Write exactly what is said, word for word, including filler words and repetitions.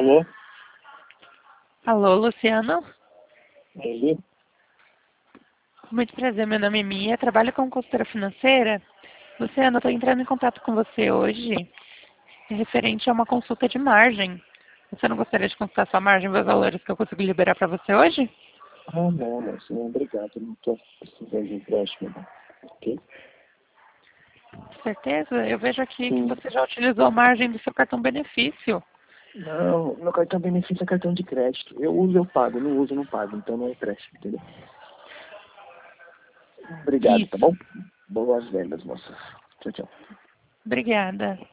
Alô? Alô, Luciano? Ele? Muito prazer, meu nome é Mia, trabalho como consultora financeira. Luciano, eu estou entrando em contato com você hoje referente a uma consulta de margem. Você não gostaria de consultar sua margem e os valores que eu consigo liberar para você hoje? Ah, não, não, senhor, obrigado. Eu não estou precisando de empréstimo, não. Ok? Certeza? Eu vejo aqui que Sim. você já utilizou a margem do seu cartão benefício. Não, meu cartão benefício é cartão de crédito. Eu uso, eu pago. Não uso, eu não pago. Então não é empréstimo, entendeu? Obrigado, tá Isso. bom? Boas vendas, moça. Tchau, tchau. Obrigada.